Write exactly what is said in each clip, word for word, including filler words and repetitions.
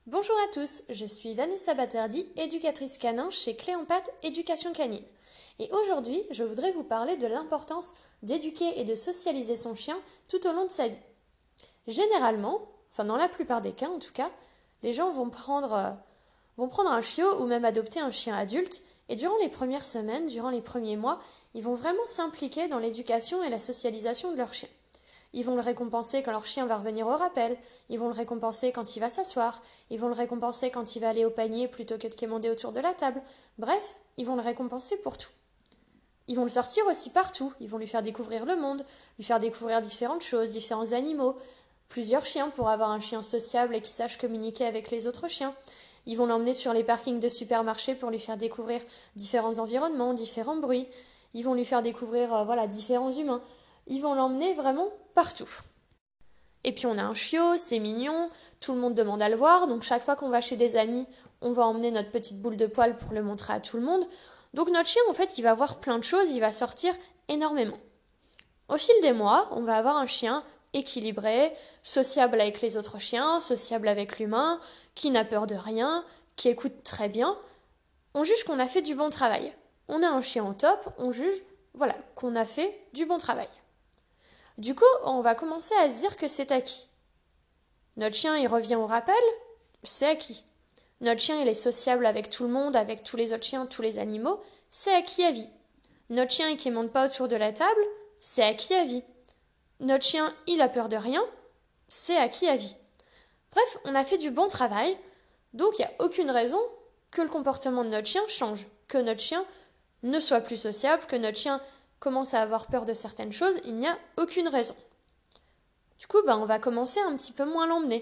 Bonjour à tous, je suis Vanessa Baterdi, éducatrice canin chez Cléopat Éducation Canine. Et aujourd'hui, je voudrais vous parler de l'importance d'éduquer et de socialiser son chien tout au long de sa vie. Généralement, enfin dans la plupart des cas en tout cas, les gens vont prendre, euh, vont prendre un chiot ou même adopter un chien adulte et durant les premières semaines, durant les premiers mois, ils vont vraiment s'impliquer dans l'éducation et la socialisation de leur chien. Ils vont le récompenser quand leur chien va revenir au rappel, ils vont le récompenser quand il va s'asseoir, ils vont le récompenser quand il va aller au panier plutôt que de quémander autour de la table. Bref, ils vont le récompenser pour tout. Ils vont le sortir aussi partout, ils vont lui faire découvrir le monde, lui faire découvrir différentes choses, différents animaux, plusieurs chiens pour avoir un chien sociable et qui sache communiquer avec les autres chiens. Ils vont l'emmener sur les parkings de supermarchés pour lui faire découvrir différents environnements, différents bruits. Ils vont lui faire découvrir euh, voilà, différents humains. Ils vont l'emmener vraiment partout. Et puis on a un chiot, c'est mignon, tout le monde demande à le voir, donc chaque fois qu'on va chez des amis, on va emmener notre petite boule de poil pour le montrer à tout le monde. Donc notre chien, en fait, il va voir plein de choses, il va sortir énormément. Au fil des mois, on va avoir un chien équilibré, sociable avec les autres chiens, sociable avec l'humain, qui n'a peur de rien, qui écoute très bien. On juge qu'on a fait du bon travail. On a un chien au top, on juge, voilà, qu'on a fait du bon travail. Du coup, on va commencer à se dire que c'est acquis. Notre chien, il revient au rappel, c'est acquis. Notre chien, il est sociable avec tout le monde, avec tous les autres chiens, tous les animaux, c'est acquis à vie. Notre chien, il ne monte pas autour de la table, c'est acquis à vie. Notre chien, il a peur de rien, c'est acquis à vie. Bref, on a fait du bon travail, donc il n'y a aucune raison que le comportement de notre chien change, que notre chien ne soit plus sociable, que notre chien commence à avoir peur de certaines choses, il n'y a aucune raison. Du coup, ben, on va commencer un petit peu moins l'emmener.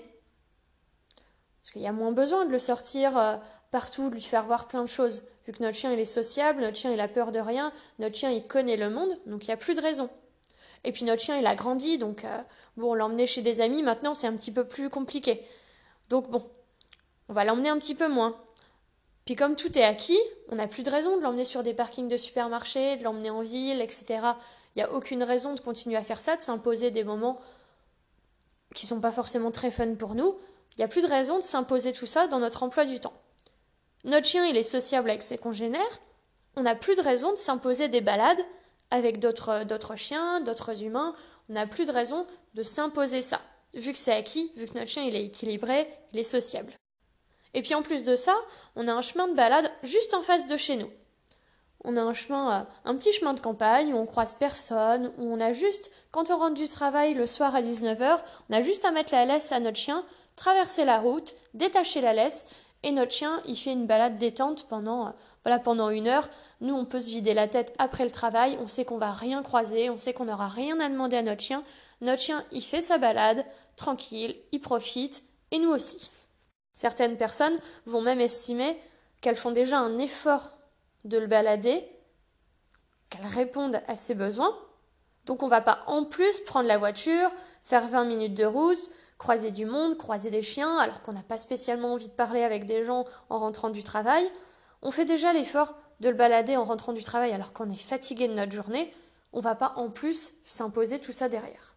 Parce qu'il y a moins besoin de le sortir euh, partout, de lui faire voir plein de choses. Vu que notre chien, il est sociable, notre chien, il a peur de rien, notre chien, il connaît le monde, donc il n'y a plus de raison. Et puis notre chien, il a grandi, donc euh, bon, l'emmener chez des amis, maintenant, c'est un petit peu plus compliqué. Donc bon, on va l'emmener un petit peu moins. Puis comme tout est acquis, on n'a plus de raison de l'emmener sur des parkings de supermarchés, de l'emmener en ville, et cetera. Il n'y a aucune raison de continuer à faire ça, de s'imposer des moments qui ne sont pas forcément très fun pour nous. Il n'y a plus de raison de s'imposer tout ça dans notre emploi du temps. Notre chien, il est sociable avec ses congénères. On n'a plus de raison de s'imposer des balades avec d'autres, d'autres chiens, d'autres humains. On n'a plus de raison de s'imposer ça. Vu que c'est acquis, vu que notre chien, il est équilibré, il est sociable. Et puis en plus de ça, on a un chemin de balade juste en face de chez nous. On a un chemin, un petit chemin de campagne où on croise personne, où on a juste, quand on rentre du travail le soir à dix-neuf heures, on a juste à mettre la laisse à notre chien, traverser la route, détacher la laisse, et notre chien, il fait une balade détente pendant, voilà, pendant une heure. Nous, on peut se vider la tête après le travail, on sait qu'on va rien croiser, on sait qu'on n'aura rien à demander à notre chien. Notre chien, il fait sa balade, tranquille, il profite, et nous aussi. Certaines personnes vont même estimer qu'elles font déjà un effort de le balader, qu'elles répondent à ses besoins. Donc on ne va pas en plus prendre la voiture, faire vingt minutes de route, croiser du monde, croiser des chiens, alors qu'on n'a pas spécialement envie de parler avec des gens en rentrant du travail. On fait déjà l'effort de le balader en rentrant du travail alors qu'on est fatigué de notre journée. On ne va pas en plus s'imposer tout ça derrière.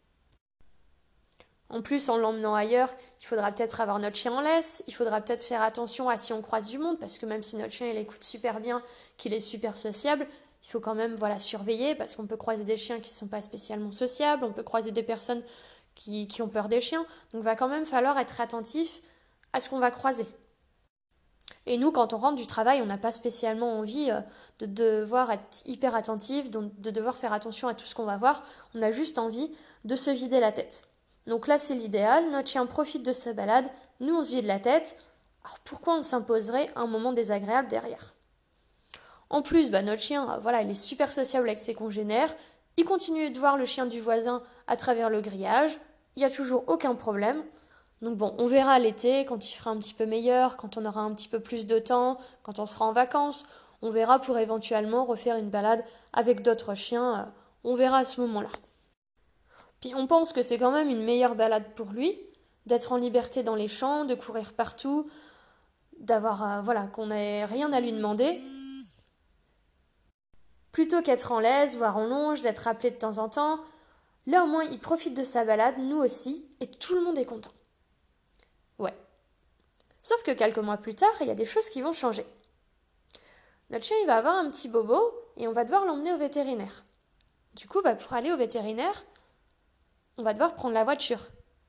En plus, en l'emmenant ailleurs, il faudra peut-être avoir notre chien en laisse, il faudra peut-être faire attention à si on croise du monde, parce que même si notre chien il écoute super bien, qu'il est super sociable, il faut quand même voilà, surveiller, parce qu'on peut croiser des chiens qui ne sont pas spécialement sociables, on peut croiser des personnes qui, qui ont peur des chiens, donc il va quand même falloir être attentif à ce qu'on va croiser. Et nous, quand on rentre du travail, on n'a pas spécialement envie de devoir être hyper attentif, de devoir faire attention à tout ce qu'on va voir, on a juste envie de se vider la tête. Donc là, c'est l'idéal, notre chien profite de sa balade, nous on se vide la tête, alors pourquoi on s'imposerait un moment désagréable derrière? En plus, bah, notre chien, voilà, il est super sociable avec ses congénères, il continue de voir le chien du voisin à travers le grillage, il n'y a toujours aucun problème. Donc bon, on verra l'été, quand il fera un petit peu meilleur, quand on aura un petit peu plus de temps, quand on sera en vacances, on verra pour éventuellement refaire une balade avec d'autres chiens, on verra à ce moment-là. Puis on pense que c'est quand même une meilleure balade pour lui, d'être en liberté dans les champs, de courir partout, d'avoir, euh, voilà, qu'on n'ait rien à lui demander, plutôt qu'être en laisse, voire en longe, d'être appelé de temps en temps. Là au moins il profite de sa balade, nous aussi, et tout le monde est content. Ouais. Sauf que quelques mois plus tard, il y a des choses qui vont changer. Notre chien, il va avoir un petit bobo et on va devoir l'emmener au vétérinaire. Du coup, bah, pour aller au vétérinaire, on va devoir prendre la voiture.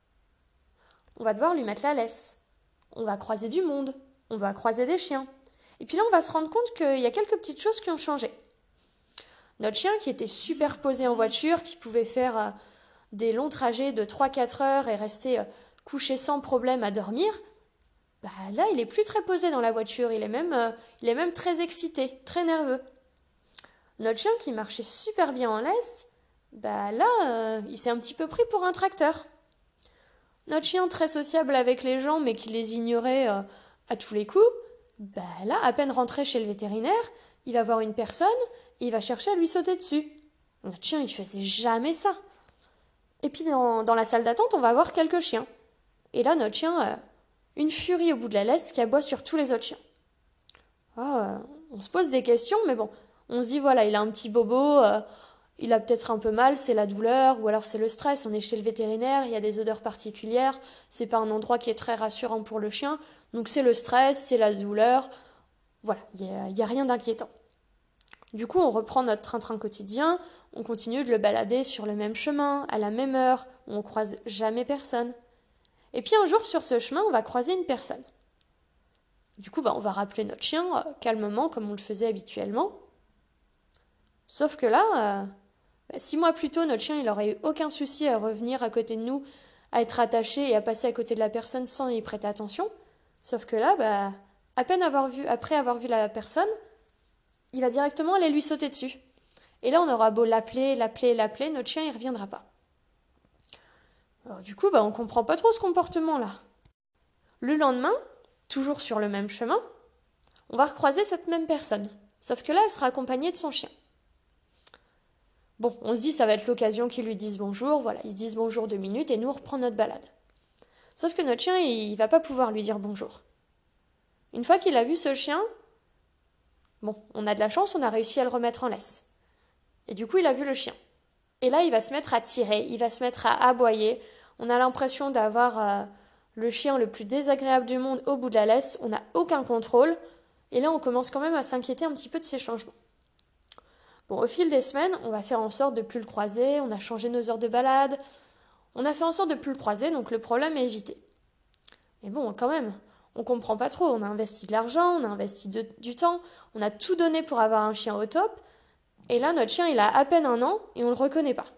On va devoir lui mettre la laisse. On va croiser du monde. On va croiser des chiens. Et puis là, on va se rendre compte qu'il y a quelques petites choses qui ont changé. Notre chien, qui était super posé en voiture, qui pouvait faire euh, des longs trajets de trois à quatre heures et rester euh, couché sans problème à dormir, bah là, il est plus très posé dans la voiture. Il est même, euh, il est même très excité, très nerveux. Notre chien, qui marchait super bien en laisse, bah là, euh, il s'est un petit peu pris pour un tracteur. Notre chien, très sociable avec les gens, mais qui les ignorait euh, à tous les coups, bah là, à peine rentré chez le vétérinaire, il va voir une personne et il va chercher à lui sauter dessus. Notre chien, il faisait jamais ça. Et puis dans, dans la salle d'attente, on va voir quelques chiens. Et là, notre chien, euh, une furie au bout de la laisse qui aboie sur tous les autres chiens. Ah, euh, on se pose des questions, mais bon, on se dit, voilà, il a un petit bobo, euh, il a peut-être un peu mal, c'est la douleur, ou alors c'est le stress, on est chez le vétérinaire, il y a des odeurs particulières, c'est pas un endroit qui est très rassurant pour le chien, donc c'est le stress, c'est la douleur, voilà, il n'y a, y a rien d'inquiétant. Du coup, on reprend notre train-train quotidien, on continue de le balader sur le même chemin, à la même heure, où on croise jamais personne. Et puis un jour, sur ce chemin, on va croiser une personne. Du coup, bah, on va rappeler notre chien euh, calmement, comme on le faisait habituellement. Sauf que là, euh, bah, six mois plus tôt, notre chien, il aurait eu aucun souci à revenir à côté de nous, à être attaché et à passer à côté de la personne sans y prêter attention. Sauf que là, bah, à peine avoir vu, après avoir vu la personne, il va directement aller lui sauter dessus. Et là, on aura beau l'appeler, l'appeler, l'appeler, notre chien, il reviendra pas. Alors, du coup, bah, on comprend pas trop ce comportement-là. Le lendemain, toujours sur le même chemin, on va recroiser cette même personne. Sauf que là, elle sera accompagnée de son chien. Bon, on se dit, ça va être l'occasion qu'ils lui disent bonjour, voilà, ils se disent bonjour deux minutes et nous, on reprend notre balade. Sauf que notre chien, il va pas pouvoir lui dire bonjour. Une fois qu'il a vu ce chien, bon, on a de la chance, on a réussi à le remettre en laisse. Et du coup, il a vu le chien. Et là, il va se mettre à tirer, il va se mettre à aboyer. On a l'impression d'avoir euh, le chien le plus désagréable du monde au bout de la laisse. On n'a aucun contrôle. Et là, on commence quand même à s'inquiéter un petit peu de ces changements. Bon, au fil des semaines, on va faire en sorte de plus le croiser. On a changé nos heures de balade. On a fait en sorte de plus le croiser, donc le problème est évité. Mais bon, quand même, on comprend pas trop. On a investi de l'argent, on a investi de, du temps, on a tout donné pour avoir un chien au top. Et là, notre chien, il a à peine un an et on le reconnaît pas.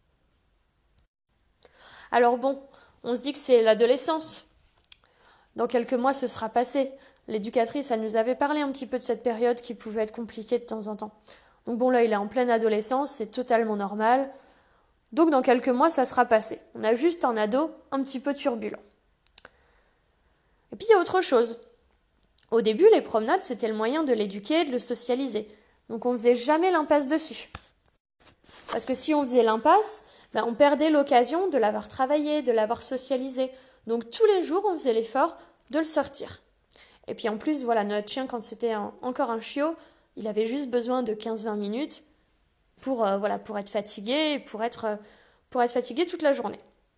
Alors bon, on se dit que c'est l'adolescence. Dans quelques mois, ce sera passé. L'éducatrice, elle nous avait parlé un petit peu de cette période qui pouvait être compliquée de temps en temps. Donc bon, là, il est en pleine adolescence, c'est totalement normal. Donc dans quelques mois, ça sera passé. On a juste un ado un petit peu turbulent. Et puis il y a autre chose. Au début, les promenades, c'était le moyen de l'éduquer, de le socialiser. Donc on faisait jamais l'impasse dessus. Parce que si on faisait l'impasse, ben on perdait l'occasion de l'avoir travaillé, de l'avoir socialisé. Donc tous les jours, on faisait l'effort de le sortir. Et puis en plus, voilà, notre chien, quand c'était un, encore un chiot, il avait juste besoin de quinze à vingt minutes pour, euh, voilà, pour être fatigué, pour être, euh, pour être fatigué toute la journée.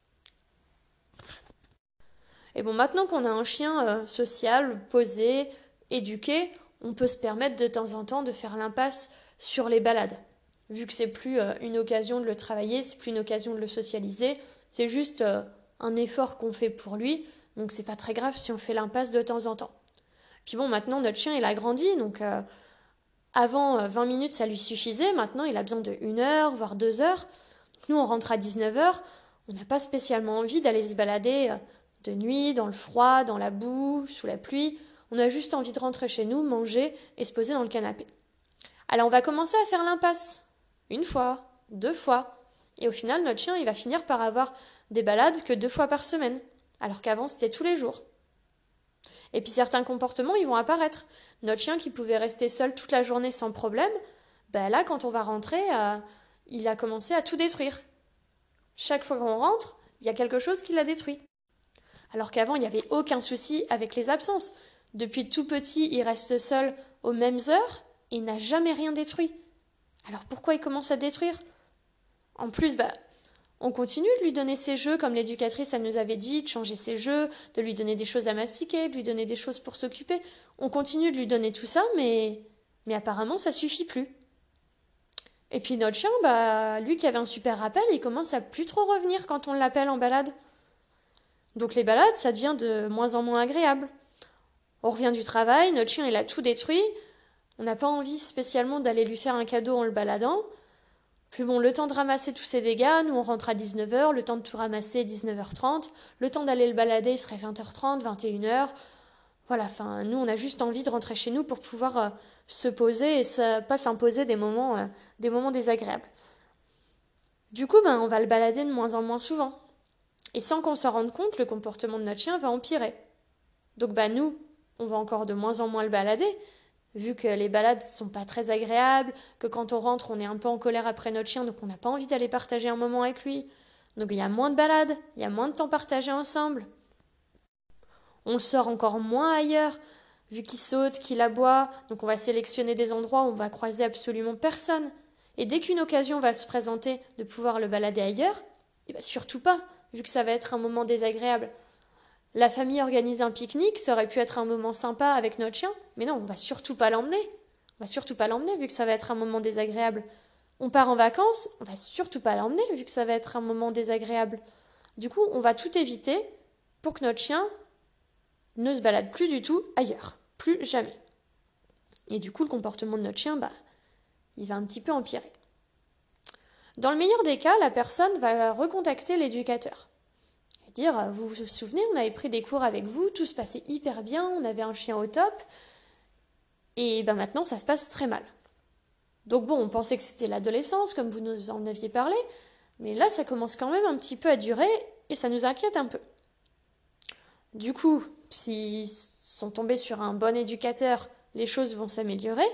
Et bon, maintenant qu'on a un chien euh, social, posé, éduqué, on peut se permettre de temps en temps de faire l'impasse sur les balades. Vu que c'est plus euh, une occasion de le travailler, c'est plus une occasion de le socialiser, c'est juste euh, un effort qu'on fait pour lui, donc c'est pas très grave si on fait l'impasse de temps en temps. Puis bon, maintenant notre chien il a grandi, donc euh, avant euh, vingt minutes ça lui suffisait, maintenant il a besoin de une heure, voire deux heures. Nous on rentre à dix-neuf heures, on n'a pas spécialement envie d'aller se balader euh, de nuit, dans le froid, dans la boue, sous la pluie. On a juste envie de rentrer chez nous, manger et se poser dans le canapé. Alors on va commencer à faire l'impasse. Une fois, deux fois. Et au final, notre chien, il va finir par avoir des balades que deux fois par semaine. Alors qu'avant, c'était tous les jours. Et puis certains comportements, ils vont apparaître. Notre chien qui pouvait rester seul toute la journée sans problème, ben là, quand on va rentrer, euh, il a commencé à tout détruire. Chaque fois qu'on rentre, il y a quelque chose qui l'a détruit. Alors qu'avant, il n'y avait aucun souci avec les absences. Depuis tout petit, il reste seul aux mêmes heures et il n'a jamais rien détruit. Alors pourquoi il commence à détruire ? En plus, bah, On continue de lui donner ses jeux, comme l'éducatrice, elle nous avait dit, de changer ses jeux, de lui donner des choses à mastiquer, de lui donner des choses pour s'occuper. On continue de lui donner tout ça, mais, mais apparemment, ça suffit plus. Et puis notre chien, bah, lui qui avait un super rappel, il commence à plus trop revenir quand on l'appelle en balade. Donc les balades, ça devient de moins en moins agréable. On revient du travail, notre chien, il a tout détruit. On n'a pas envie spécialement d'aller lui faire un cadeau en le baladant. Puis bon, le temps de ramasser tous ses dégâts, nous on rentre à dix-neuf heures, le temps de tout ramasser, dix-neuf heures trente, le temps d'aller le balader, il serait vingt heures trente, vingt et une heures. Voilà, enfin, nous on a juste envie de rentrer chez nous pour pouvoir euh, se poser et ça, pas s'imposer des moments, euh, des moments désagréables. Du coup, ben, on va le balader de moins en moins souvent. Et sans qu'on s'en rende compte, le comportement de notre chien va empirer. Donc ben, nous, on va encore de moins en moins le balader, vu que les balades sont pas très agréables, que quand on rentre, on est un peu en colère après notre chien, donc on n'a pas envie d'aller partager un moment avec lui. Donc il y a moins de balades, il y a moins de temps partagé ensemble. On sort encore moins ailleurs, vu qu'il saute, qu'il aboie, donc on va sélectionner des endroits où on va croiser absolument personne. Et dès qu'une occasion va se présenter de pouvoir le balader ailleurs, eh ben surtout pas, vu que ça va être un moment désagréable. La famille organise un pique-nique, ça aurait pu être un moment sympa avec notre chien, mais non, on va surtout pas l'emmener. On va surtout pas l'emmener vu que ça va être un moment désagréable. On part en vacances, on va surtout pas l'emmener vu que ça va être un moment désagréable. Du coup, on va tout éviter pour que notre chien ne se balade plus du tout ailleurs, plus jamais. Et du coup, le comportement de notre chien, bah, il va un petit peu empirer. Dans le meilleur des cas, la personne va recontacter l'éducateur. Dire, vous vous souvenez, on avait pris des cours avec vous, tout se passait hyper bien, on avait un chien au top, et ben maintenant ça se passe très mal. Donc bon, on pensait que c'était l'adolescence, comme vous nous en aviez parlé, mais là ça commence quand même un petit peu à durer, et ça nous inquiète un peu. Du coup, s'ils sont tombés sur un bon éducateur, les choses vont s'améliorer.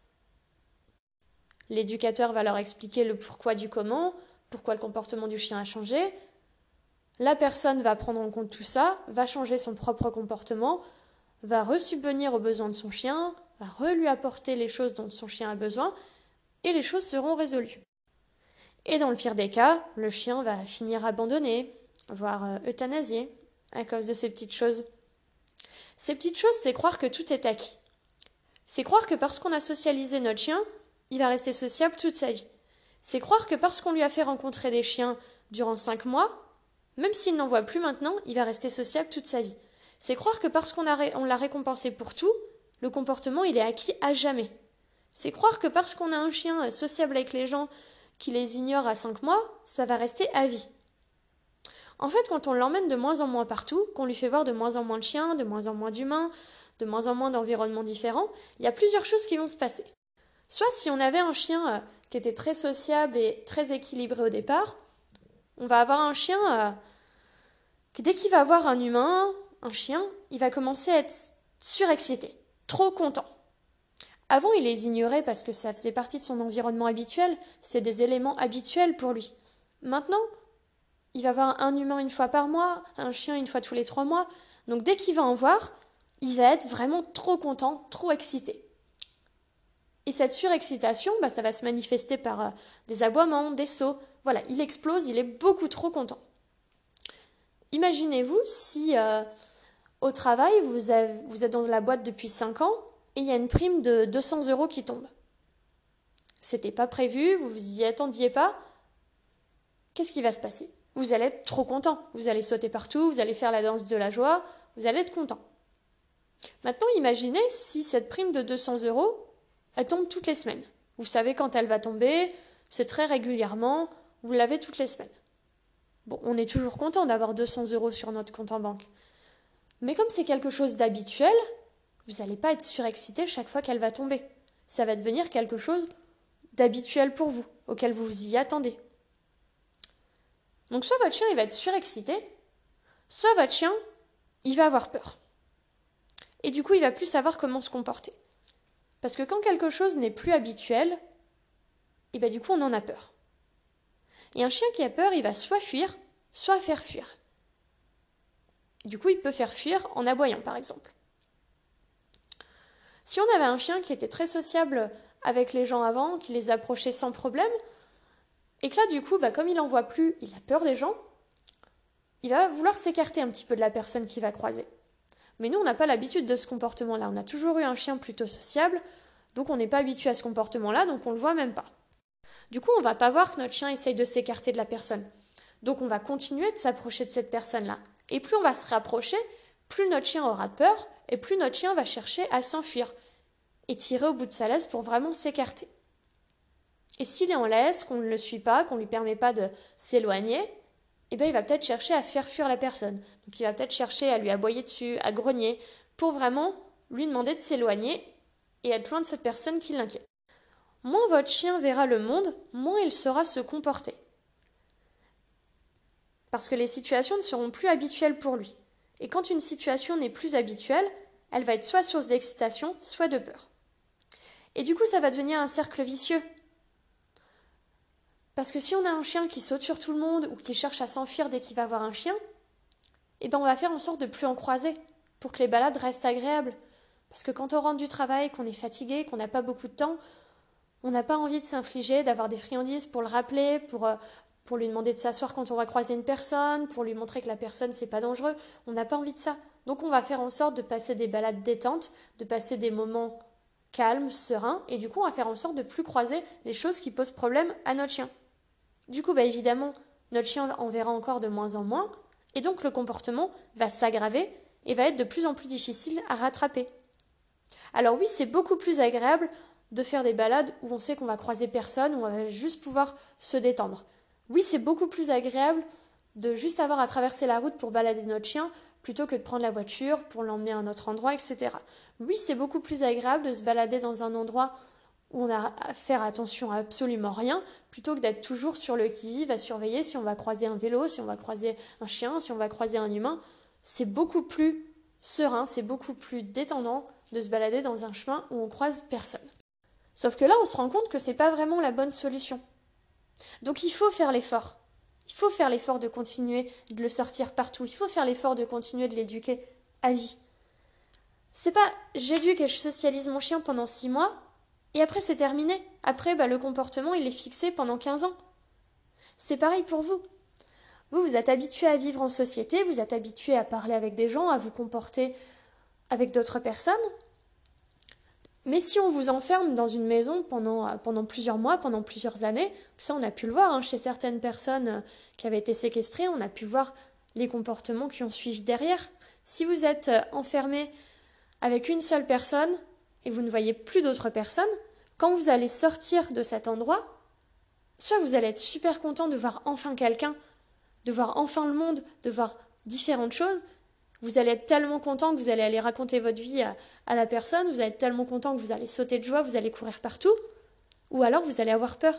L'éducateur va leur expliquer le pourquoi du comment, pourquoi le comportement du chien a changé. La personne va prendre en compte tout ça, va changer son propre comportement, va resubvenir aux besoins de son chien, va re-lui apporter les choses dont son chien a besoin, et les choses seront résolues. Et dans le pire des cas, le chien va finir abandonné, voire euh, euthanasié, à cause de ces petites choses. Ces petites choses, c'est croire que tout est acquis. C'est croire que parce qu'on a socialisé notre chien, il va rester sociable toute sa vie. C'est croire que parce qu'on lui a fait rencontrer des chiens durant cinq mois, même s'il n'en voit plus maintenant, il va rester sociable toute sa vie. C'est croire que parce qu'on a on l'a récompensé pour tout, le comportement il est acquis à jamais. C'est croire que parce qu'on a un chien sociable avec les gens qui les ignore à cinq mois, ça va rester à vie. En fait, quand on l'emmène de moins en moins partout, qu'on lui fait voir de moins en moins de chiens, de moins en moins d'humains, de moins en moins d'environnements différents, il y a plusieurs choses qui vont se passer. Soit si on avait un chien qui était très sociable et très équilibré au départ, on va avoir un chien euh, qui, dès qu'il va voir un humain, un chien, il va commencer à être surexcité, trop content. Avant, il les ignorait parce que ça faisait partie de son environnement habituel, c'est des éléments habituels pour lui. Maintenant, il va voir un humain une fois par mois, un chien une fois tous les trois mois, donc dès qu'il va en voir, il va être vraiment trop content, trop excité. Et cette surexcitation, bah, ça va se manifester par euh, des aboiements, des sauts. Voilà, il explose, il est beaucoup trop content. Imaginez-vous si euh, au travail, vous, avez, vous êtes dans la boîte depuis cinq ans et il y a une prime de deux cents euros qui tombe. C'était pas prévu, vous vous y attendiez pas. Qu'est-ce qui va se passer? Vous allez être trop content. Vous allez sauter partout, vous allez faire la danse de la joie, vous allez être content. Maintenant, imaginez si cette prime de deux cents euros, elle tombe toutes les semaines. Vous savez quand elle va tomber, c'est très régulièrement, vous l'avez toutes les semaines. Bon, on est toujours content d'avoir deux cents euros sur notre compte en banque. Mais comme c'est quelque chose d'habituel, vous n'allez pas être surexcité chaque fois qu'elle va tomber. Ça va devenir quelque chose d'habituel pour vous, auquel vous vous y attendez. Donc soit votre chien il va être surexcité, soit votre chien il va avoir peur. Et du coup il va plus savoir comment se comporter. Parce que quand quelque chose n'est plus habituel, et ben du coup on en a peur. Et un chien qui a peur, il va soit fuir, soit faire fuir. Du coup il peut faire fuir en aboyant par exemple. Si on avait un chien qui était très sociable avec les gens avant, qui les approchait sans problème, Et que là, du coup, bah, comme il en voit plus, il a peur des gens, il va vouloir s'écarter un petit peu de la personne qu'il va croiser. Mais nous, on n'a pas l'habitude de ce comportement-là. On a toujours eu un chien plutôt sociable, donc on n'est pas habitué à ce comportement-là, donc on ne le voit même pas. Du coup, on ne va pas voir que notre chien essaye de s'écarter de la personne. Donc on va continuer de s'approcher de cette personne-là. Et plus on va se rapprocher, plus notre chien aura peur, et plus notre chien va chercher à s'enfuir et tirer au bout de sa laisse pour vraiment s'écarter. Et s'il est en laisse, qu'on ne le suit pas, qu'on ne lui permet pas de s'éloigner, eh bien, il va peut-être chercher à faire fuir la personne. Donc il va peut-être chercher à lui aboyer dessus, à grogner, pour vraiment lui demander de s'éloigner et être loin de cette personne qui l'inquiète. Moins votre chien verra le monde, moins il saura se comporter. Parce que les situations ne seront plus habituelles pour lui. Et quand une situation n'est plus habituelle, elle va être soit source d'excitation, soit de peur. Et du coup, ça va devenir un cercle vicieux. Parce que si on a un chien qui saute sur tout le monde ou qui cherche à s'enfuir dès qu'il va voir un chien, eh ben on va faire en sorte de plus en croiser pour que les balades restent agréables. Parce que quand on rentre du travail, qu'on est fatigué, qu'on n'a pas beaucoup de temps, on n'a pas envie de s'infliger, d'avoir des friandises pour le rappeler, pour, euh, pour lui demander de s'asseoir quand on va croiser une personne, pour lui montrer que la personne c'est pas dangereux. On n'a pas envie de ça. Donc on va faire en sorte de passer des balades détentes, de passer des moments calmes, sereins, et du coup on va faire en sorte de plus croiser les choses qui posent problème à notre chien. Du coup, bah évidemment, notre chien en verra encore de moins en moins, et donc le comportement va s'aggraver et va être de plus en plus difficile à rattraper. Alors oui, c'est beaucoup plus agréable de faire des balades où on sait qu'on va croiser personne, où on va juste pouvoir se détendre. Oui, c'est beaucoup plus agréable de juste avoir à traverser la route pour balader notre chien, plutôt que de prendre la voiture pour l'emmener à un autre endroit, et cetera. Oui, c'est beaucoup plus agréable de se balader dans un endroit où on a à faire attention à absolument rien, plutôt que d'être toujours sur le qui-vive, à surveiller si on va croiser un vélo, si on va croiser un chien, si on va croiser un humain. C'est beaucoup plus serein, c'est beaucoup plus détendant de se balader dans un chemin où on croise personne. Sauf que là, on se rend compte que c'est pas vraiment la bonne solution. Donc il faut faire l'effort. Il faut faire l'effort de continuer de le sortir partout. Il faut faire l'effort de continuer de l'éduquer à vie. C'est pas j'éduque et je socialise mon chien pendant six mois, et après, c'est terminé. Après, bah, le comportement, il est fixé pendant quinze ans. C'est pareil pour vous. Vous, vous êtes habitué à vivre en société, vous êtes habitué à parler avec des gens, à vous comporter avec d'autres personnes. Mais si on vous enferme dans une maison pendant, pendant plusieurs mois, pendant plusieurs années, ça on a pu le voir hein, chez certaines personnes qui avaient été séquestrées, on a pu voir les comportements qui ont suivi derrière. Si vous êtes enfermé avec une seule personne, et que vous ne voyez plus d'autres personnes, quand vous allez sortir de cet endroit, soit vous allez être super content de voir enfin quelqu'un, de voir enfin le monde, de voir différentes choses, vous allez être tellement content que vous allez aller raconter votre vie à, à la personne, vous allez être tellement content que vous allez sauter de joie, vous allez courir partout, ou alors vous allez avoir peur.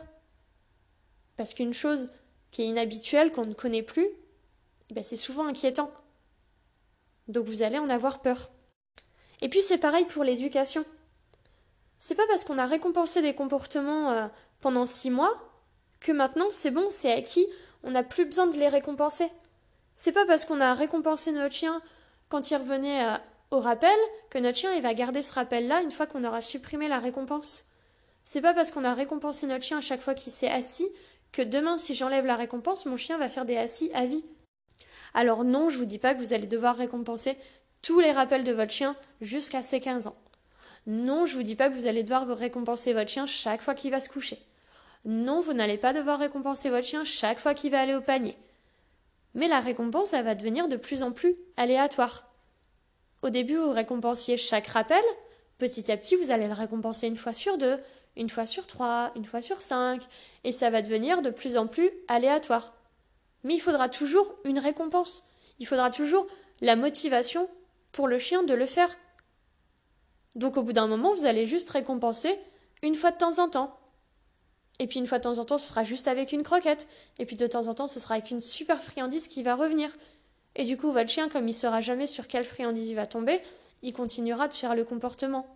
Parce qu'une chose qui est inhabituelle, qu'on ne connaît plus, eh bien c'est souvent inquiétant. Donc vous allez en avoir peur. Et puis c'est pareil pour l'éducation. C'est pas parce qu'on a récompensé des comportements euh, pendant six mois que maintenant c'est bon, c'est acquis, on n'a plus besoin de les récompenser. C'est pas parce qu'on a récompensé notre chien quand il revenait euh, au rappel que notre chien il va garder ce rappel-là une fois qu'on aura supprimé la récompense. C'est pas parce qu'on a récompensé notre chien à chaque fois qu'il s'est assis que demain si j'enlève la récompense, mon chien va faire des assis à vie. Alors non, je vous dis pas que vous allez devoir récompenser tous les rappels de votre chien jusqu'à ses quinze ans. Non, je vous dis pas que vous allez devoir vous récompenser votre chien chaque fois qu'il va se coucher. Non, vous n'allez pas devoir récompenser votre chien chaque fois qu'il va aller au panier. Mais la récompense, elle va devenir de plus en plus aléatoire. Au début, vous récompensiez chaque rappel. Petit à petit, vous allez le récompenser une fois sur deux, une fois sur trois, une fois sur cinq. Et ça va devenir de plus en plus aléatoire. Mais il faudra toujours une récompense. Il faudra toujours la motivation pour le chien de le faire. Donc au bout d'un moment, vous allez juste récompenser une fois de temps en temps. Et puis une fois de temps en temps, ce sera juste avec une croquette. Et puis de temps en temps, ce sera avec une super friandise qui va revenir. Et du coup, votre chien, comme il ne saura jamais sur quelle friandise il va tomber, il continuera de faire le comportement.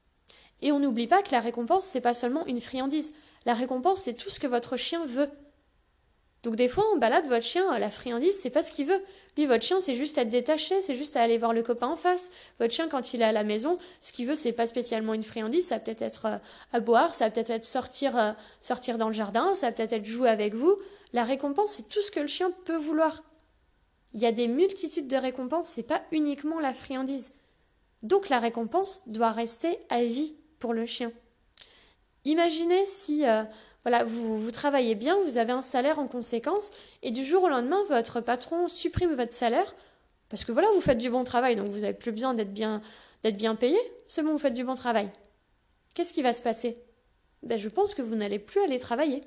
Et on n'oublie pas que la récompense, c'est pas seulement une friandise. La récompense, c'est tout ce que votre chien veut. Donc des fois, en balade, votre chien, la friandise, c'est pas ce qu'il veut. Lui, votre chien, c'est juste être détaché, c'est juste aller voir le copain en face. Votre chien, quand il est à la maison, ce qu'il veut, c'est pas spécialement une friandise, ça va peut-être être euh, à boire, ça va peut-être être sortir, euh, sortir dans le jardin, ça va peut-être être jouer avec vous. La récompense, c'est tout ce que le chien peut vouloir. Il y a des multitudes de récompenses, c'est pas uniquement la friandise. Donc la récompense doit rester à vie pour le chien. Imaginez si euh, voilà, vous, vous travaillez bien, vous avez un salaire en conséquence, et du jour au lendemain, votre patron supprime votre salaire, parce que voilà, vous faites du bon travail, donc vous n'avez plus besoin d'être bien, d'être bien payé, c'est bon, vous faites du bon travail. Qu'est-ce qui va se passer? Ben, je pense que vous n'allez plus aller travailler.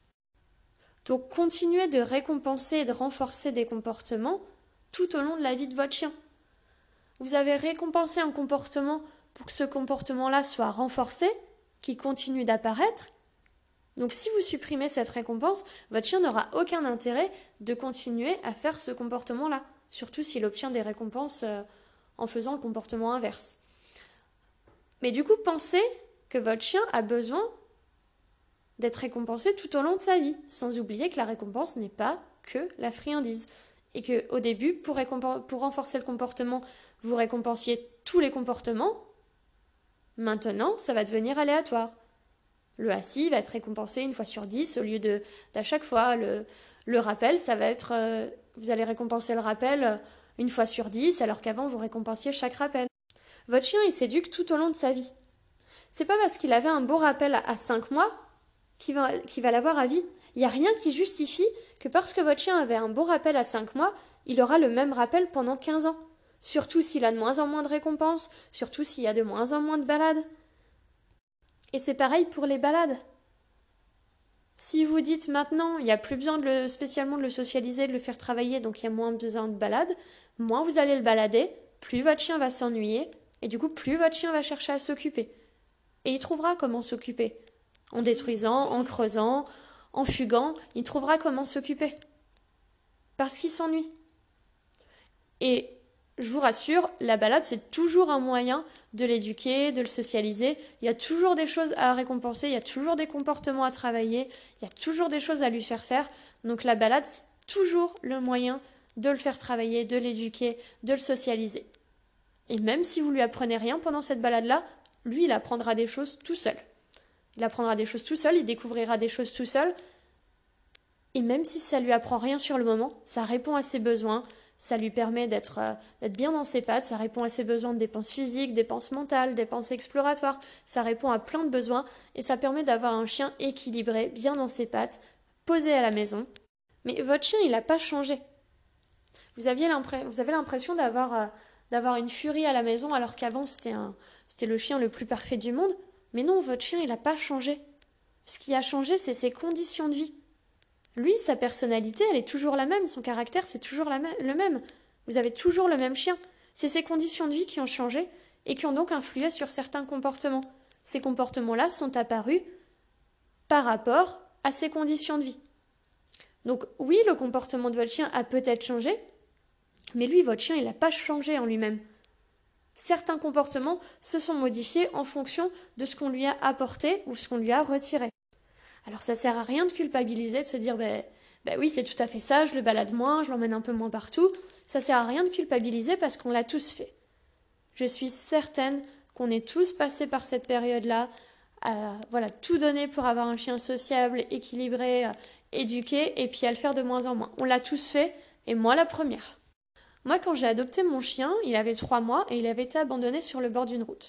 Donc continuez de récompenser et de renforcer des comportements tout au long de la vie de votre chien. Vous avez récompensé un comportement pour que ce comportement-là soit renforcé, qu'il continue d'apparaître. Donc si vous supprimez cette récompense, votre chien n'aura aucun intérêt de continuer à faire ce comportement-là, surtout s'il obtient des récompenses euh, en faisant le comportement inverse. Mais du coup, pensez que votre chien a besoin d'être récompensé tout au long de sa vie, sans oublier que la récompense n'est pas que la friandise. Et qu'au début, pour, pour renforcer le comportement, vous récompensiez tous les comportements. Maintenant, ça va devenir aléatoire. Le assis va être récompensé une fois sur dix au lieu de d'à chaque fois. Le, le rappel, ça va être... Euh, vous allez récompenser le rappel une fois sur dix, alors qu'avant, vous récompensiez chaque rappel. Votre chien, il s'éduque tout au long de sa vie. C'est pas parce qu'il avait un beau rappel à cinq mois qu'il va, qu'il va l'avoir à vie. Il n'y a rien qui justifie que parce que votre chien avait un beau rappel à cinq mois, il aura le même rappel pendant quinze ans. Surtout s'il a de moins en moins de récompenses, surtout s'il y a de moins en moins de balades. Et c'est pareil pour les balades. Si vous dites maintenant, il n'y a plus besoin de le, spécialement de le socialiser, de le faire travailler, donc il y a moins besoin de balades, moins vous allez le balader, plus votre chien va s'ennuyer, et du coup plus votre chien va chercher à s'occuper. Et il trouvera comment s'occuper. En détruisant, en creusant, en fuguant, il trouvera comment s'occuper. Parce qu'il s'ennuie. Et je vous rassure, la balade, c'est toujours un moyen de l'éduquer, de le socialiser. Il y a toujours des choses à récompenser, il y a toujours des comportements à travailler, il y a toujours des choses à lui faire faire. Donc la balade, c'est toujours le moyen de le faire travailler, de l'éduquer, de le socialiser. Et même si vous lui apprenez rien pendant cette balade-là, lui, il apprendra des choses tout seul. Il apprendra des choses tout seul, il découvrira des choses tout seul. Et même si ça lui apprend rien sur le moment, ça répond à ses besoins, ça lui permet d'être, euh, d'être bien dans ses pattes, ça répond à ses besoins de dépenses physiques, dépenses mentales, dépenses exploratoires, ça répond à plein de besoins et ça permet d'avoir un chien équilibré, bien dans ses pattes, posé à la maison. Mais votre chien, il n'a pas changé. Vous, aviez vous avez l'impression d'avoir, euh, d'avoir une furie à la maison alors qu'avant c'était, un, c'était le chien le plus parfait du monde. Mais non, votre chien, il n'a pas changé. Ce qui a changé, c'est ses conditions de vie. Lui, sa personnalité, elle est toujours la même, son caractère, c'est toujours la le même. Vous avez toujours le même chien. C'est ses conditions de vie qui ont changé et qui ont donc influé sur certains comportements. Ces comportements-là sont apparus par rapport à ses conditions de vie. Donc oui, le comportement de votre chien a peut-être changé, mais lui, votre chien, il n'a pas changé en lui-même. Certains comportements se sont modifiés en fonction de ce qu'on lui a apporté ou ce qu'on lui a retiré. Alors ça sert à rien de culpabiliser, de se dire ben, ben oui c'est tout à fait ça, je le balade moins, je l'emmène un peu moins partout. Ça sert à rien de culpabiliser parce qu'on l'a tous fait. Je suis certaine qu'on est tous passés par cette période-là, à voilà, tout donner pour avoir un chien sociable, équilibré, éduqué, et puis à le faire de moins en moins. On l'a tous fait, et moi la première. Moi quand j'ai adopté mon chien, il avait trois mois et il avait été abandonné sur le bord d'une route.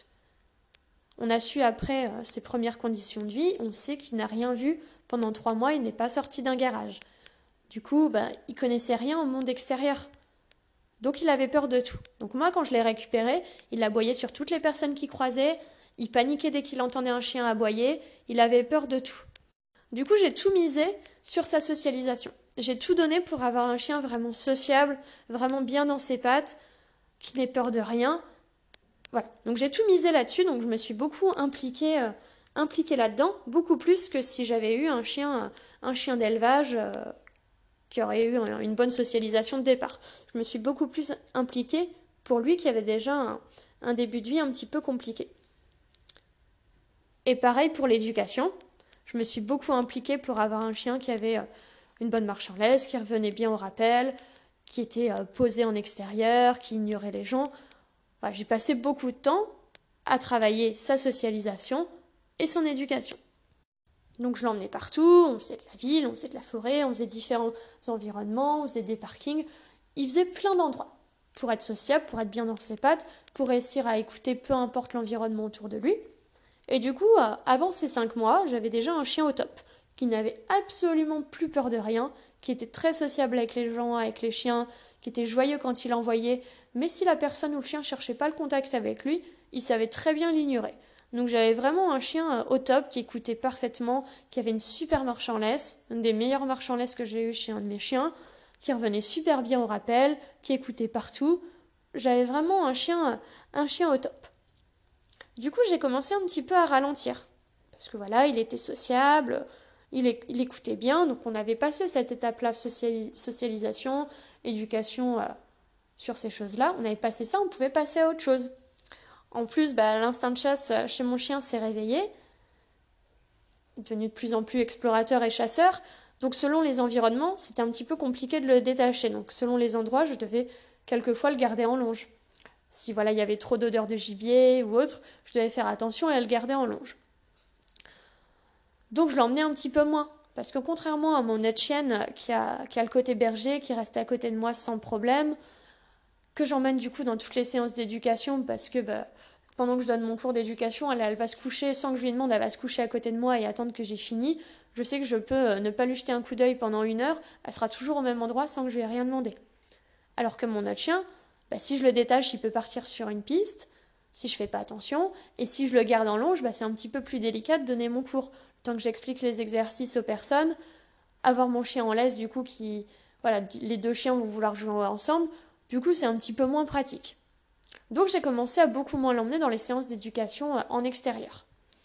On a su après euh, ses premières conditions de vie, on sait qu'il n'a rien vu pendant trois mois, il n'est pas sorti d'un garage. Du coup, bah, il connaissait rien au monde extérieur. Donc il avait peur de tout. Donc moi, quand je l'ai récupéré, il aboyait sur toutes les personnes qu'il croisait, il paniquait dès qu'il entendait un chien aboyer, il avait peur de tout. Du coup, j'ai tout misé sur sa socialisation. J'ai tout donné pour avoir un chien vraiment sociable, vraiment bien dans ses pattes, qui n'ait peur de rien. Voilà, donc j'ai tout misé là-dessus, donc je me suis beaucoup impliquée, euh, impliquée là-dedans, beaucoup plus que si j'avais eu un chien, un chien d'élevage euh, qui aurait eu une bonne socialisation de départ. Je me suis beaucoup plus impliquée pour lui qui avait déjà un, un début de vie un petit peu compliqué. Et pareil pour l'éducation, je me suis beaucoup impliquée pour avoir un chien qui avait euh, une bonne marche en laisse, qui revenait bien au rappel, qui était euh, posé en extérieur, qui ignorait les gens. Voilà, j'ai passé beaucoup de temps à travailler sa socialisation et son éducation. Donc je l'emmenais partout, on faisait de la ville, on faisait de la forêt, on faisait différents environnements, on faisait des parkings. Il faisait plein d'endroits pour être sociable, pour être bien dans ses pattes, pour réussir à écouter peu importe l'environnement autour de lui. Et du coup, euh, avant ces cinq mois, j'avais déjà un chien au top, qui n'avait absolument plus peur de rien, qui était très sociable avec les gens, avec les chiens, qui était joyeux quand il envoyait, mais si la personne ou le chien cherchait pas le contact avec lui, il savait très bien l'ignorer. Donc j'avais vraiment un chien au top qui écoutait parfaitement, qui avait une super marche en laisse, une des meilleures marches en laisse que j'ai eues chez un de mes chiens, qui revenait super bien au rappel, qui écoutait partout. J'avais vraiment un chien, un chien au top. Du coup, j'ai commencé un petit peu à ralentir. Parce que voilà, il était sociable, il, é- il écoutait bien, donc on avait passé cette étape-là, sociali- socialisation, éducation euh, sur ces choses-là. On avait passé ça, on pouvait passer à autre chose. En plus, bah, l'instinct de chasse euh, chez mon chien s'est réveillé. Il est devenu de plus en plus explorateur et chasseur. Donc selon les environnements, c'était un petit peu compliqué de le détacher. Donc selon les endroits, je devais quelquefois le garder en longe. Si voilà, il y avait trop d'odeur de gibier ou autre, je devais faire attention et le garder en longe. Donc je l'emmenais un petit peu moins. Parce que contrairement à mon autre chienne qui a, qui a le côté berger, qui restait à côté de moi sans problème, que j'emmène du coup dans toutes les séances d'éducation parce que bah, pendant que je donne mon cours d'éducation, elle, elle va se coucher sans que je lui demande, elle va se coucher à côté de moi et attendre que j'ai fini. Je sais que je peux euh, ne pas lui jeter un coup d'œil pendant une heure, elle sera toujours au même endroit sans que je lui ai rien demandé. Alors que mon autre chien, bah, si je le détache, il peut partir sur une piste, si je fais pas attention, et si je le garde en longe, bah, c'est un petit peu plus délicat de donner mon cours. Tant que j'explique les exercices aux personnes, avoir mon chien en laisse, du coup, qui, voilà, les deux chiens vont vouloir jouer ensemble, du coup, c'est un petit peu moins pratique. Donc j'ai commencé à beaucoup moins l'emmener dans les séances d'éducation en extérieur.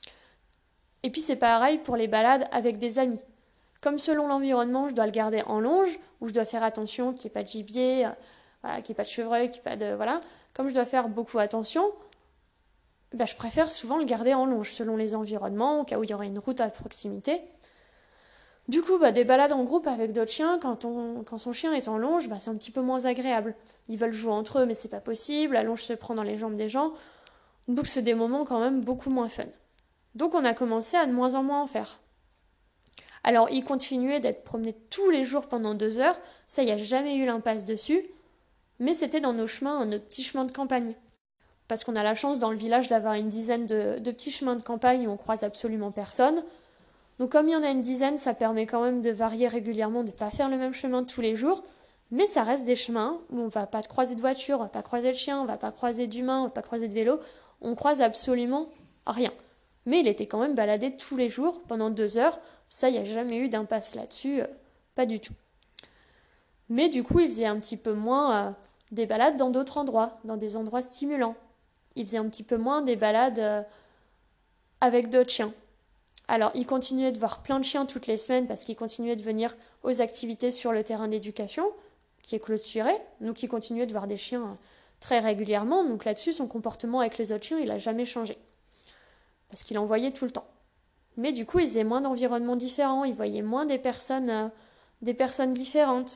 Et puis c'est pareil pour les balades avec des amis. Comme selon l'environnement, je dois le garder en longe, ou je dois faire attention qu'il n'y ait pas de gibier, euh, voilà, qu'il n'y ait pas de chevreuil, qu'il n'y ait pas de... Voilà. Comme je dois faire beaucoup attention, bah, je préfère souvent le garder en longe, selon les environnements, au cas où il y aurait une route à proximité. Du coup, bah, des balades en groupe avec d'autres chiens, quand, on, quand son chien est en longe, bah, c'est un petit peu moins agréable. Ils veulent jouer entre eux, mais c'est pas possible, la longe se prend dans les jambes des gens. Donc c'est des moments quand même beaucoup moins fun. Donc on a commencé à de moins en moins en faire. Alors il continuait d'être promené tous les jours pendant deux heures, ça il n'y a jamais eu l'impasse dessus, mais c'était dans nos chemins, nos petits chemins de campagne. Parce qu'on a la chance dans le village d'avoir une dizaine de, de petits chemins de campagne où on croise absolument personne. Donc comme il y en a une dizaine, ça permet quand même de varier régulièrement, de ne pas faire le même chemin tous les jours, mais ça reste des chemins où on ne va pas croiser de voiture, on ne va pas croiser de chien, on ne va pas croiser d'humains, on ne va pas croiser de vélo, on croise absolument rien. Mais il était quand même baladé tous les jours pendant deux heures, ça il n'y a jamais eu d'impasse là-dessus, euh, pas du tout. Mais du coup il faisait un petit peu moins euh, des balades dans d'autres endroits, dans des endroits stimulants. Il faisait un petit peu moins des balades euh, avec d'autres chiens. Alors, il continuait de voir plein de chiens toutes les semaines parce qu'il continuait de venir aux activités sur le terrain d'éducation, qui est clôturé. Donc, il continuait de voir des chiens très régulièrement. Donc, là-dessus, son comportement avec les autres chiens, il n'a jamais changé. Parce qu'il en voyait tout le temps. Mais du coup, il faisait moins d'environnements différents. Il voyait moins des personnes, euh, des personnes différentes.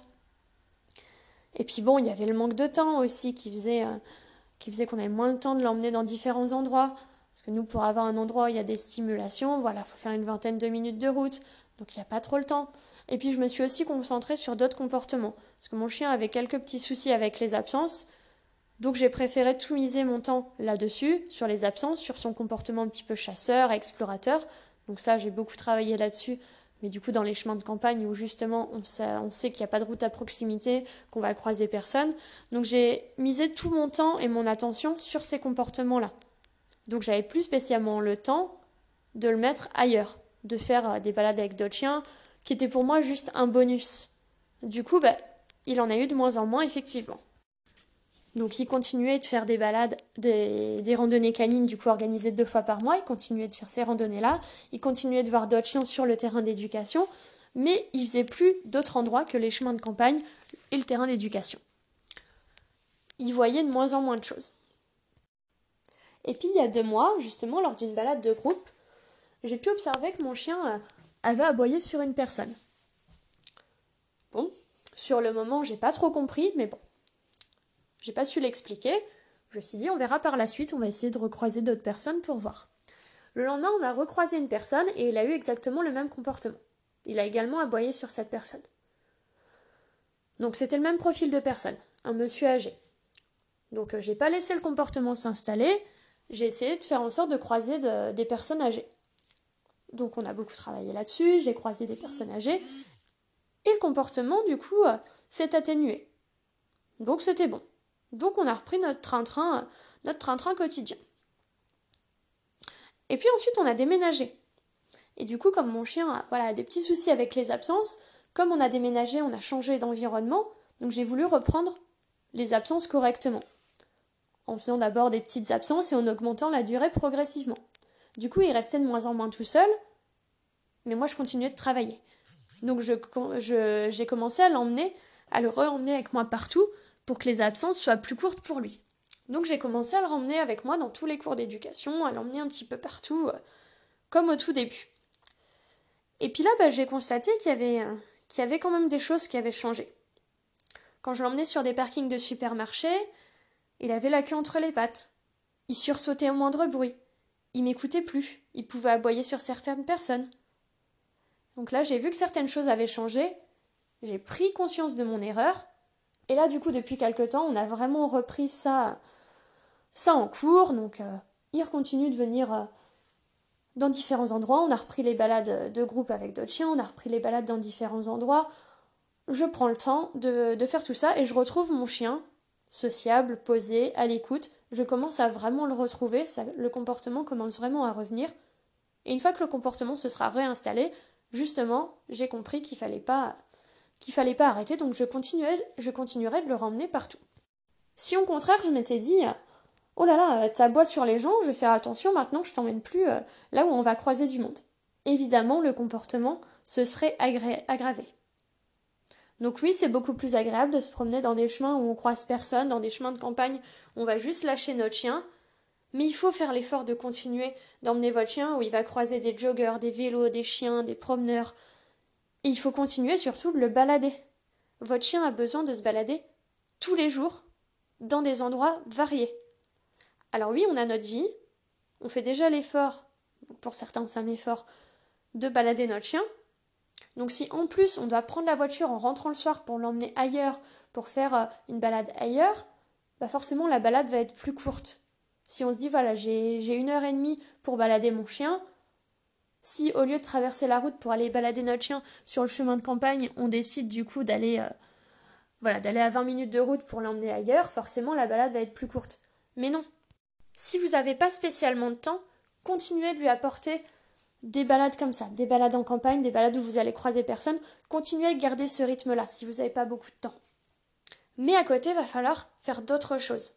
Et puis, bon, il y avait le manque de temps aussi qui faisait, euh, qui faisait qu'on avait moins le temps de l'emmener dans différents endroits. Parce que nous, pour avoir un endroit où il y a des stimulations, voilà, il faut faire une vingtaine de minutes de route. Donc il n'y a pas trop le temps. Et puis je me suis aussi concentrée sur d'autres comportements. Parce que mon chien avait quelques petits soucis avec les absences. Donc j'ai préféré tout miser mon temps là-dessus, sur les absences, sur son comportement un petit peu chasseur, explorateur. Donc ça, j'ai beaucoup travaillé là-dessus. Mais du coup, dans les chemins de campagne où justement on sait, on sait qu'il n'y a pas de route à proximité, qu'on va croiser personne. Donc j'ai misé tout mon temps et mon attention sur ces comportements-là. Donc j'avais plus spécialement le temps de le mettre ailleurs, de faire des balades avec d'autres chiens, qui était pour moi juste un bonus. Du coup, bah, il en a eu de moins en moins, effectivement. Donc il continuait de faire des balades, des, des randonnées canines, du coup organisées deux fois par mois, il continuait de faire ces randonnées-là, il continuait de voir d'autres chiens sur le terrain d'éducation, mais il faisait plus d'autres endroits que les chemins de campagne et le terrain d'éducation. Il voyait de moins en moins de choses. Et puis il y a deux mois, justement, lors d'une balade de groupe, j'ai pu observer que mon chien avait aboyé sur une personne. Bon, sur le moment, j'ai pas trop compris, mais bon, j'ai pas su l'expliquer. Je me suis dit, on verra par la suite, on va essayer de recroiser d'autres personnes pour voir. Le lendemain, on a recroisé une personne et il a eu exactement le même comportement. Il a également aboyé sur cette personne. Donc c'était le même profil de personne, un monsieur âgé. Donc euh, j'ai pas laissé le comportement s'installer, j'ai essayé de faire en sorte de croiser de, des personnes âgées. Donc on a beaucoup travaillé là-dessus, j'ai croisé des personnes âgées, et le comportement du coup euh, s'est atténué. Donc c'était bon. Donc on a repris notre train-train, euh, notre train-train quotidien. Et puis ensuite on a déménagé. Et du coup comme mon chien a voilà, des petits soucis avec les absences, comme on a déménagé, on a changé d'environnement, donc j'ai voulu reprendre les absences correctement. En faisant d'abord des petites absences et en augmentant la durée progressivement. Du coup, il restait de moins en moins tout seul, mais moi, je continuais de travailler. Donc, je, je, j'ai commencé à l'emmener, à le re-emmener avec moi partout pour que les absences soient plus courtes pour lui. Donc, j'ai commencé à le ramener avec moi dans tous les cours d'éducation, à l'emmener un petit peu partout, euh, comme au tout début. Et puis là, bah, j'ai constaté qu'il y avait, euh, qu'il y avait quand même des choses qui avaient changé. Quand je l'emmenais sur des parkings de supermarchés, il avait la queue entre les pattes. Il sursautait au moindre bruit. Il m'écoutait plus. Il pouvait aboyer sur certaines personnes. Donc là, j'ai vu que certaines choses avaient changé. J'ai pris conscience de mon erreur. Et là, du coup, depuis quelque temps, on a vraiment repris ça, ça en cours. Donc, euh, il continue de venir euh, dans différents endroits. On a repris les balades de groupe avec d'autres chiens. On a repris les balades dans différents endroits. Je prends le temps de, de faire tout ça et je retrouve mon chien sociable, posé, à l'écoute. Je commence à vraiment le retrouver, ça, le comportement commence vraiment à revenir. Et une fois que le comportement se sera réinstallé, justement, j'ai compris qu'il fallait pas, qu'il fallait pas arrêter, donc je continuais, je continuerai de le ramener partout. Si au contraire, je m'étais dit, oh là là, t'aboies sur les gens, je vais faire attention, maintenant je t'emmène plus euh, là où on va croiser du monde. Évidemment, le comportement se serait aggra- aggravé. Donc oui, c'est beaucoup plus agréable de se promener dans des chemins où on croise personne, dans des chemins de campagne où on va juste lâcher notre chien. Mais il faut faire l'effort de continuer d'emmener votre chien où il va croiser des joggers, des vélos, des chiens, des promeneurs. Et il faut continuer surtout de le balader. Votre chien a besoin de se balader tous les jours dans des endroits variés. Alors oui, on a notre vie, on fait déjà l'effort, pour certains c'est un effort, de balader notre chien. Donc si en plus on doit prendre la voiture en rentrant le soir pour l'emmener ailleurs, pour faire euh, une balade ailleurs, bah forcément la balade va être plus courte. Si on se dit voilà j'ai, j'ai une heure et demie pour balader mon chien, si au lieu de traverser la route pour aller balader notre chien sur le chemin de campagne, on décide du coup d'aller euh, voilà, d'aller à vingt minutes de route pour l'emmener ailleurs, forcément la balade va être plus courte. Mais non. Si vous n'avez pas spécialement de temps, continuez de lui apporter des balades comme ça, des balades en campagne, des balades où vous allez croiser personne, continuez à garder ce rythme-là si vous n'avez pas beaucoup de temps. Mais à côté, il va falloir faire d'autres choses.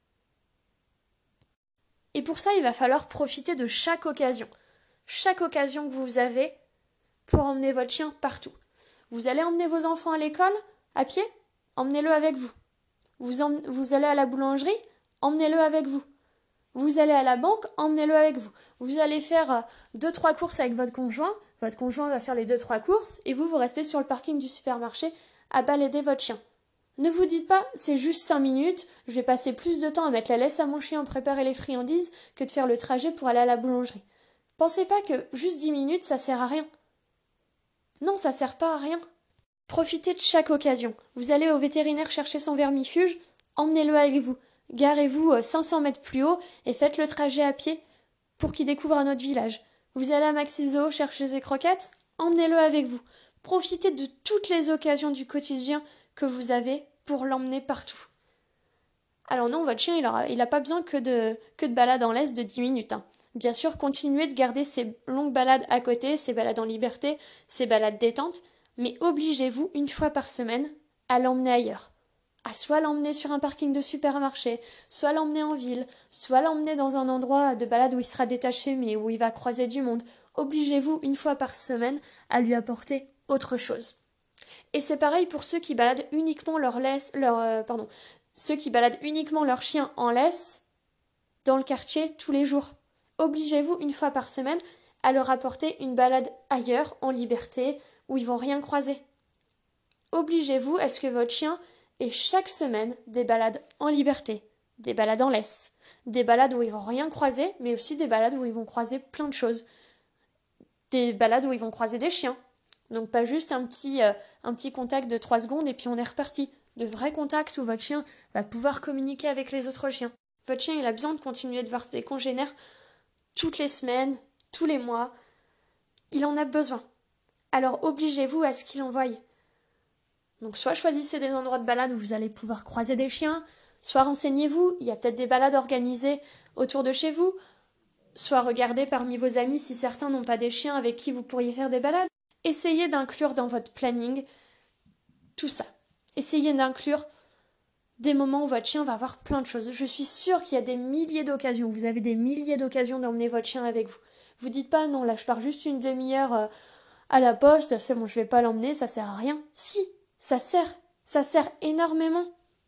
Et pour ça, il va falloir profiter de chaque occasion. Chaque occasion que vous avez pour emmener votre chien partout. Vous allez emmener vos enfants à l'école, à pied, emmenez-le avec vous. Vous, em- vous allez à la boulangerie, emmenez-le avec vous. Vous allez à la banque, emmenez-le avec vous. Vous allez faire euh, deux trois courses avec votre conjoint, votre conjoint va faire les deux trois courses et vous vous restez sur le parking du supermarché à balader votre chien. Ne vous dites pas c'est juste cinq minutes, je vais passer plus de temps à mettre la laisse à mon chien, préparer les friandises que de faire le trajet pour aller à la boulangerie. Pensez pas que juste dix minutes ça sert à rien. Non, ça sert pas à rien. Profitez de chaque occasion. Vous allez au vétérinaire chercher son vermifuge, emmenez-le avec vous. Garez-vous cinq cents mètres plus haut et faites le trajet à pied pour qu'il découvre un autre village. Vous allez à Maxiso chercher ses croquettes, emmenez-le avec vous. Profitez de toutes les occasions du quotidien que vous avez pour l'emmener partout. Alors non, votre chien, il n'a il a pas besoin que de, que de balades en laisse de dix minutes. Hein. Bien sûr, continuez de garder ces longues balades à côté, ces balades en liberté, ces balades détente, mais obligez-vous une fois par semaine à l'emmener ailleurs. À soit l'emmener sur un parking de supermarché, soit l'emmener en ville, soit l'emmener dans un endroit de balade où il sera détaché mais où il va croiser du monde. Obligez-vous une fois par semaine à lui apporter autre chose. Et c'est pareil pour ceux qui baladent uniquement leur laisse, leur, euh, pardon, ceux qui baladent uniquement leur chien en laisse dans le quartier tous les jours. Obligez-vous une fois par semaine à leur apporter une balade ailleurs, en liberté, où ils vont rien croiser. obligez-vous à ce que votre chien ait chaque semaine des balades en liberté, des balades en laisse, des balades où ils vont rien croiser, mais aussi des balades où ils vont croiser plein de choses. Des balades où ils vont croiser des chiens. Donc pas juste un petit, euh, un petit contact de trois secondes et puis on est reparti. De vrais contacts où votre chien va pouvoir communiquer avec les autres chiens. Votre chien, il a besoin de continuer de voir ses congénères toutes les semaines, tous les mois. Il en a besoin. Alors obligez-vous à ce qu'il en voie. Donc soit choisissez des endroits de balade où vous allez pouvoir croiser des chiens, soit renseignez-vous, il y a peut-être des balades organisées autour de chez vous, soit regardez parmi vos amis si certains n'ont pas des chiens avec qui vous pourriez faire des balades. Essayez d'inclure dans votre planning tout ça. Essayez d'inclure des moments où votre chien va avoir plein de choses. Je suis sûre qu'il y a des milliers d'occasions, vous avez des milliers d'occasions d'emmener votre chien avec vous. Vous dites pas non, là je pars juste une demi-heure euh, à la poste, c'est bon, je vais pas l'emmener, ça sert à rien. Si, ça sert, ça sert énormément.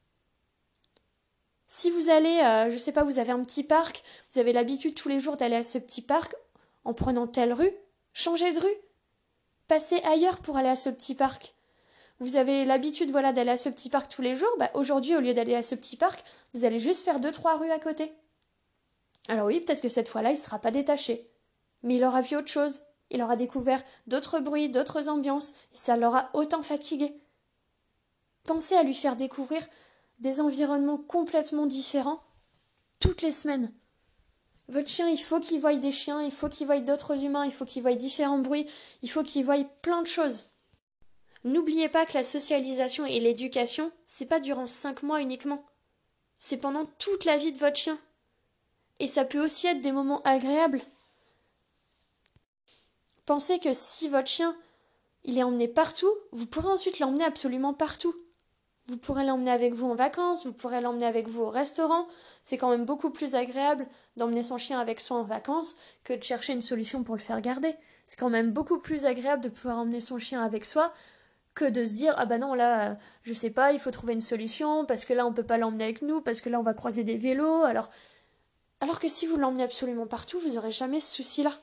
Si vous allez, euh, je sais pas, vous avez un petit parc, vous avez l'habitude tous les jours d'aller à ce petit parc en prenant telle rue, changez de rue. Passez ailleurs pour aller à ce petit parc. Vous avez l'habitude voilà, d'aller à ce petit parc tous les jours, bah, aujourd'hui, au lieu d'aller à ce petit parc, vous allez juste faire deux, trois rues à côté. Alors oui, peut-être que cette fois-là, il ne sera pas détaché. Mais il aura vu autre chose. Il aura découvert d'autres bruits, d'autres ambiances, et ça l'aura autant fatigué. Pensez à lui faire découvrir des environnements complètement différents toutes les semaines. Votre chien, il faut qu'il voie des chiens, il faut qu'il voie d'autres humains, il faut qu'il voie différents bruits, il faut qu'il voie plein de choses. N'oubliez pas que la socialisation et l'éducation, c'est pas durant cinq mois uniquement. C'est pendant toute la vie de votre chien. Et ça peut aussi être des moments agréables. Pensez que si votre chien, il est emmené partout, vous pourrez ensuite l'emmener absolument partout. Vous pourrez l'emmener avec vous en vacances, vous pourrez l'emmener avec vous au restaurant. C'est quand même beaucoup plus agréable d'emmener son chien avec soi en vacances que de chercher une solution pour le faire garder. C'est quand même beaucoup plus agréable de pouvoir emmener son chien avec soi que de se dire ah bah non là euh, je sais pas, il faut trouver une solution parce que là on peut pas l'emmener avec nous, parce que là on va croiser des vélos, alors alors que si vous l'emmenez absolument partout, vous aurez jamais ce souci-là.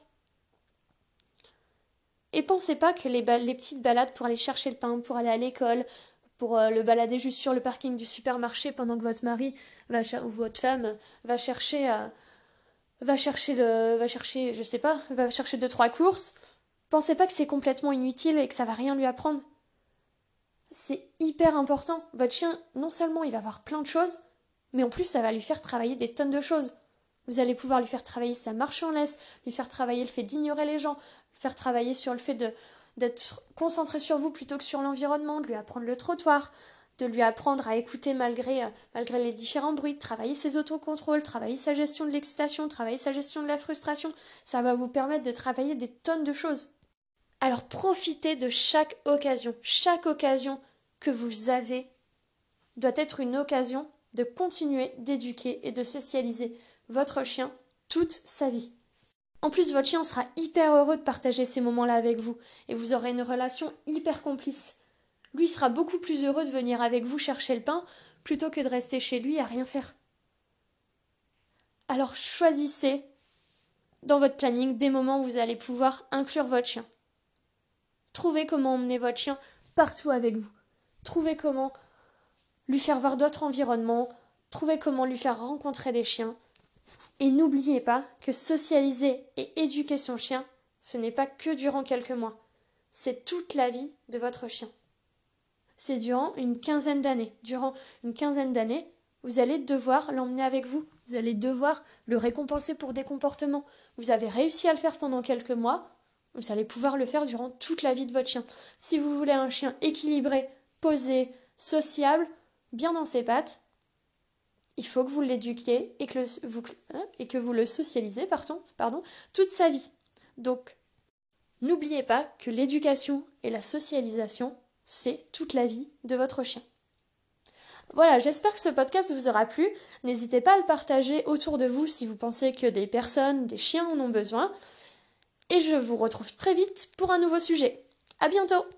Et pensez pas que les, ba- les petites balades pour aller chercher le pain, pour aller à l'école, pour euh, le balader juste sur le parking du supermarché pendant que votre mari va cher- ou votre femme va chercher euh, va chercher le va chercher je sais pas, va chercher deux trois courses, pensez pas que c'est complètement inutile et que ça va rien lui apprendre. C'est hyper important. Votre chien, non seulement il va voir plein de choses, mais en plus ça va lui faire travailler des tonnes de choses. Vous allez pouvoir lui faire travailler sa marche en laisse, lui faire travailler le fait d'ignorer les gens, lui faire travailler sur le fait de, d'être concentré sur vous plutôt que sur l'environnement, de lui apprendre le trottoir, de lui apprendre à écouter malgré, euh, malgré les différents bruits, de travailler ses autocontrôles, travailler sa gestion de l'excitation, travailler sa gestion de la frustration. Ça va vous permettre de travailler des tonnes de choses. Alors profitez de chaque occasion. Chaque occasion que vous avez doit être une occasion de continuer d'éduquer et de socialiser votre chien toute sa vie. En plus, votre chien sera hyper heureux de partager ces moments-là avec vous et vous aurez une relation hyper complice. Lui sera beaucoup plus heureux de venir avec vous chercher le pain plutôt que de rester chez lui à rien faire. Alors choisissez dans votre planning des moments où vous allez pouvoir inclure votre chien. Trouvez comment emmener votre chien partout avec vous. Trouvez comment lui faire voir d'autres environnements. Trouvez comment lui faire rencontrer des chiens. Et n'oubliez pas que socialiser et éduquer son chien, ce n'est pas que durant quelques mois. C'est toute la vie de votre chien. C'est durant une quinzaine d'années. Durant une quinzaine d'années, vous allez devoir l'emmener avec vous. Vous allez devoir le récompenser pour des comportements. Vous avez réussi à le faire pendant quelques mois. Vous allez pouvoir le faire durant toute la vie de votre chien. Si vous voulez un chien équilibré, posé, sociable, bien dans ses pattes, il faut que vous l'éduquiez et que, le, vous, hein, et que vous le socialisez pardon, pardon, toute sa vie. Donc, n'oubliez pas que l'éducation et la socialisation, c'est toute la vie de votre chien. Voilà, j'espère que ce podcast vous aura plu. N'hésitez pas à le partager autour de vous si vous pensez que des personnes, des chiens en ont besoin. Et je vous retrouve très vite pour un nouveau sujet. À bientôt!